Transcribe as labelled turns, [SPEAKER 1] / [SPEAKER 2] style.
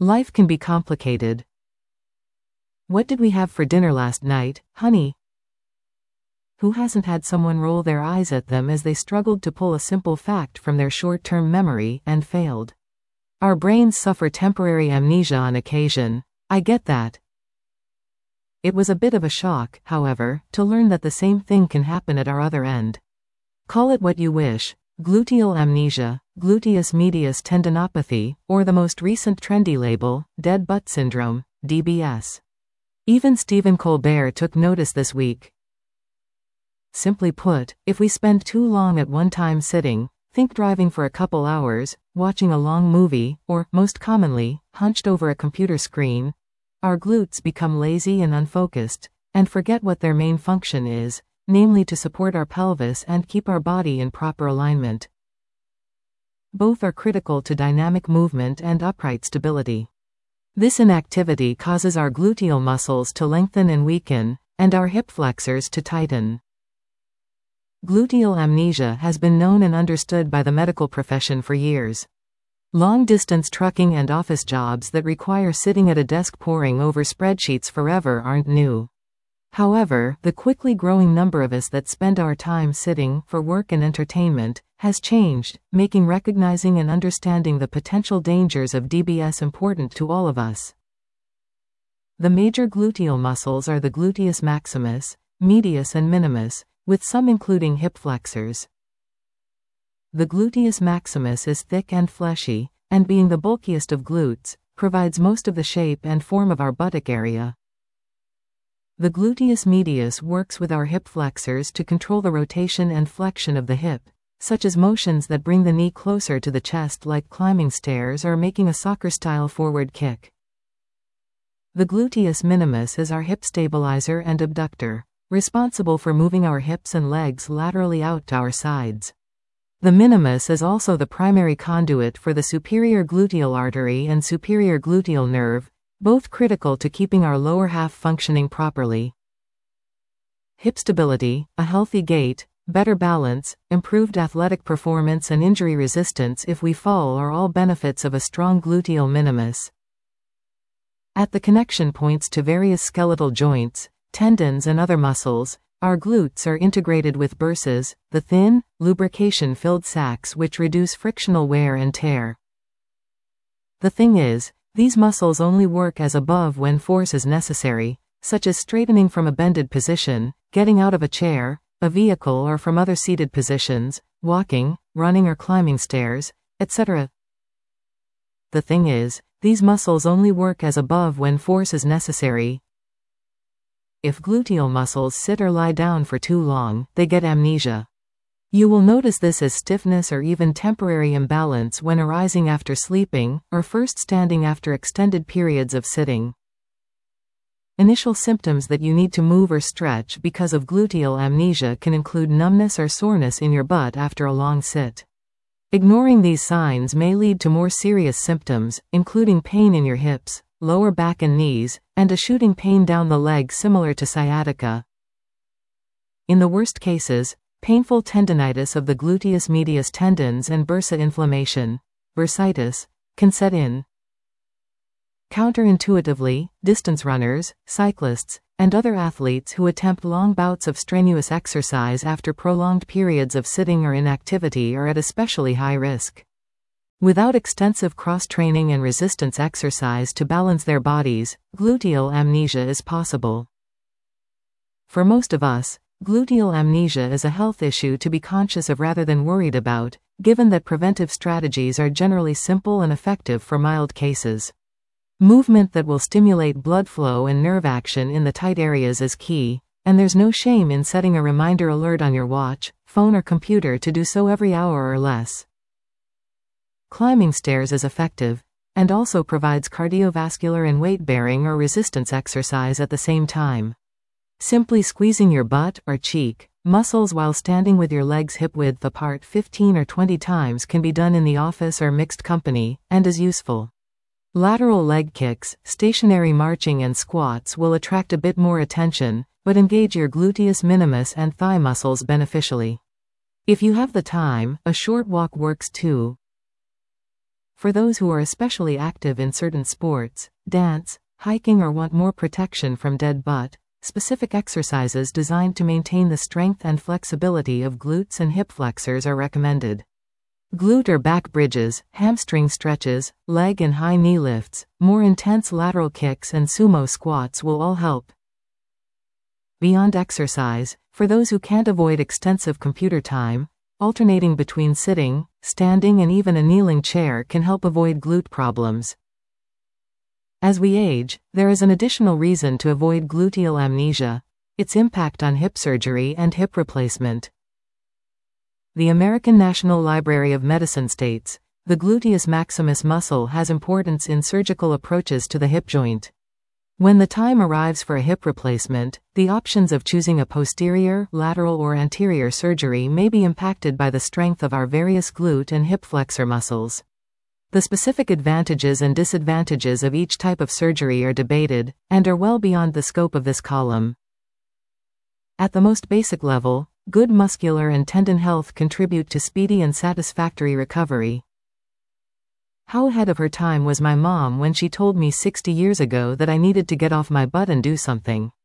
[SPEAKER 1] Life can be complicated. What did we have for dinner last night, honey? Who hasn't had someone roll their eyes at them as they struggled to pull a simple fact from their short-term memory and failed? Our brains suffer temporary amnesia on occasion. I get that. It was a bit of a shock, however, to learn that the same thing can happen at our other end. Call it what you wish: gluteal amnesia, gluteus medius tendinopathy, or the most recent trendy label, dead butt syndrome, DBS. Even Stephen Colbert took notice this week. Simply put, if we spend too long at one time sitting, think driving for a couple hours, watching a long movie, or, most commonly, hunched over a computer screen, our glutes become lazy and unfocused, and forget what their main function is, namely to support our pelvis and keep our body in proper alignment. Both are critical to dynamic movement and upright stability. This inactivity causes our gluteal muscles to lengthen and weaken, and our hip flexors to tighten. Gluteal amnesia has been known and understood by the medical profession for years. Long-distance trucking and office jobs that require sitting at a desk poring over spreadsheets forever aren't new. However, the quickly growing number of us that spend our time sitting for work and entertainment has changed, making recognizing and understanding the potential dangers of DBS important to all of us. The major gluteal muscles are the gluteus maximus, medius and minimus, with some including hip flexors. The gluteus maximus is thick and fleshy, and being the bulkiest of glutes, provides most of the shape and form of our buttock area. The gluteus medius works with our hip flexors to control the rotation and flexion of the hip, such as motions that bring the knee closer to the chest like climbing stairs or making a soccer-style forward kick. The gluteus minimus is our hip stabilizer and abductor, responsible for moving our hips and legs laterally out to our sides. The minimus is also the primary conduit for the superior gluteal artery and superior gluteal nerve, both critical to keeping our lower half functioning properly. Hip stability, a healthy gait, better balance, improved athletic performance and injury resistance if we fall are all benefits of a strong gluteal minimus. At the connection points to various skeletal joints, tendons and other muscles, our glutes are integrated with bursas, the thin, lubrication-filled sacs which reduce frictional wear and tear. The thing is, these muscles only work as above when force is necessary, such as straightening from a bended position, getting out of a chair, a vehicle or from other seated positions, walking, running or climbing stairs, etc. The thing is, these muscles only work as above when force is necessary. If gluteal muscles sit or lie down for too long, they get amnesia. You will notice this as stiffness or even temporary imbalance when arising after sleeping, or first standing after extended periods of sitting. Initial symptoms that you need to move or stretch because of gluteal amnesia can include numbness or soreness in your butt after a long sit. Ignoring these signs may lead to more serious symptoms, including pain in your hips, lower back and knees, and a shooting pain down the leg similar to sciatica. In the worst cases, painful tendinitis of the gluteus medius tendons and bursa inflammation, bursitis, can set in. Counterintuitively, distance runners, cyclists, and other athletes who attempt long bouts of strenuous exercise after prolonged periods of sitting or inactivity are at especially high risk. Without extensive cross-training and resistance exercise to balance their bodies, gluteal amnesia is possible. For most of us, gluteal amnesia is a health issue to be conscious of rather than worried about, given that preventive strategies are generally simple and effective for mild cases. Movement that will stimulate blood flow and nerve action in the tight areas is key, and there's no shame in setting a reminder alert on your watch, phone or computer to do so every hour or less. Climbing stairs is effective, and also provides cardiovascular and weight-bearing or resistance exercise at the same time. Simply squeezing your butt or cheek muscles while standing with your legs hip-width apart 15 or 20 times can be done in the office or mixed company, and is useful. Lateral leg kicks, stationary marching and squats will attract a bit more attention, but engage your gluteus minimus and thigh muscles beneficially. If you have the time, a short walk works too. for those who are especially active in certain sports, dance, hiking, or want more protection from dead butt. Specific exercises designed to maintain the strength and flexibility of glutes and hip flexors are recommended. Glute or back bridges, hamstring stretches, leg and high knee lifts, more intense lateral kicks, and sumo squats will all help. Beyond exercise, for those who can't avoid extensive computer time, alternating between sitting, standing, and even a kneeling chair can help avoid glute problems. As we age, there is an additional reason to avoid gluteal amnesia: its impact on hip surgery and hip replacement. The American National Library of Medicine states, the gluteus maximus muscle has importance in surgical approaches to the hip joint. When the time arrives for a hip replacement, the options of choosing a posterior, lateral, or anterior surgery may be impacted by the strength of our various glute and hip flexor muscles. The specific advantages and disadvantages of each type of surgery are debated, and are well beyond the scope of this column. At the most basic level, good muscular and tendon health contribute to speedy and satisfactory recovery. How ahead of her time was my mom when she told me 60 years ago that I needed to get off my butt and do something.